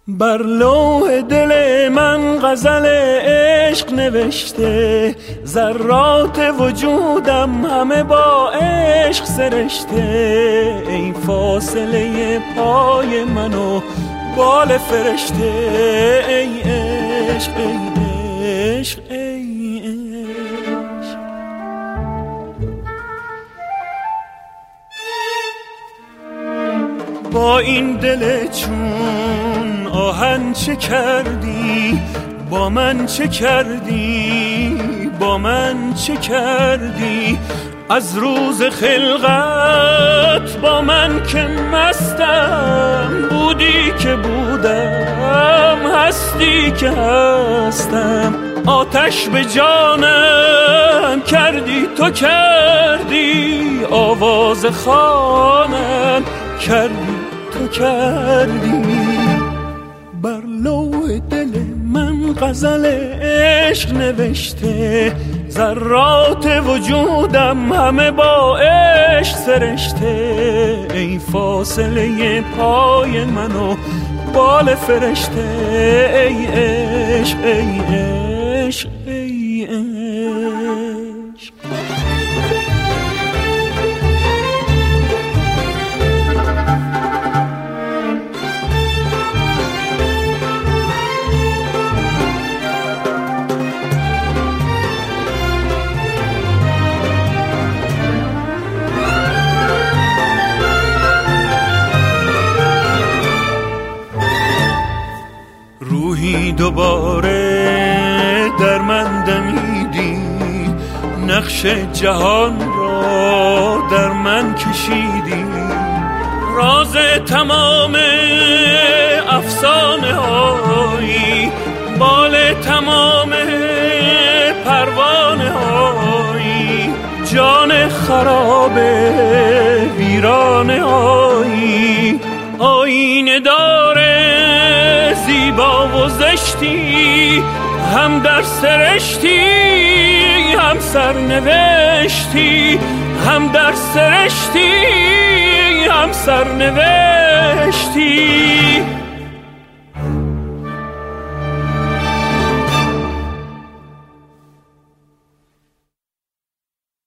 بر لوح دل من غزل عشق نوشته، ذرات وجودم همه با عشق سرشته. ای فاصله پای من و بال فرشته، ای عشق ای عشق ای عشق. با این دل چون آهن چه کردی، با من چه کردی، با من چه کردی؟ از روز خلقت با من که مستم، بودی که بودم، هستی که هستم. آتش به جانم کردی تو کردی، آواز خوانم کردی تو کردی. بر لوح دل من غزل عشق نوشته، ذرات وجودم همه با عشق سرشته. ای فاصله پای من و بال فرشته، ای عشق ای عشق ای عشق. روحی دوباره در من دمیدی، نقش جهان را در من کشیدی. راز تمام افسانه هایی، بال تمام پروانه هایی، جان خراب ویرانه هایی. آینه داره زیبا و زشتی، هم در سرشتی هم سرنوشتی، هم در سرشتی هم سرنوشتی.